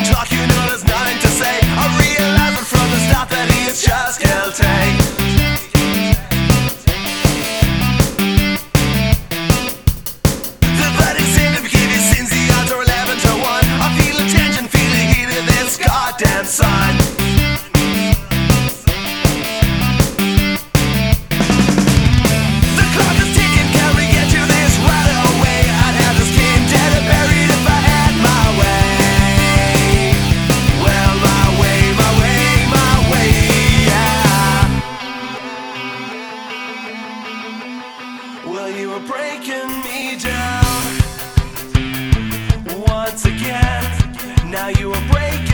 talk, you know there's nothing to say. I realize it from the start that he's just guilty. The verdict seemed to give his sins the odds are 11-1. I feel the tension, feel the heat of this goddamn sun. The clock is ticking, can we get to this right away? I'd have this king dead and buried if I had my way. Well, my way, yeah. Well, you were breaking me down once again. Now you are breaking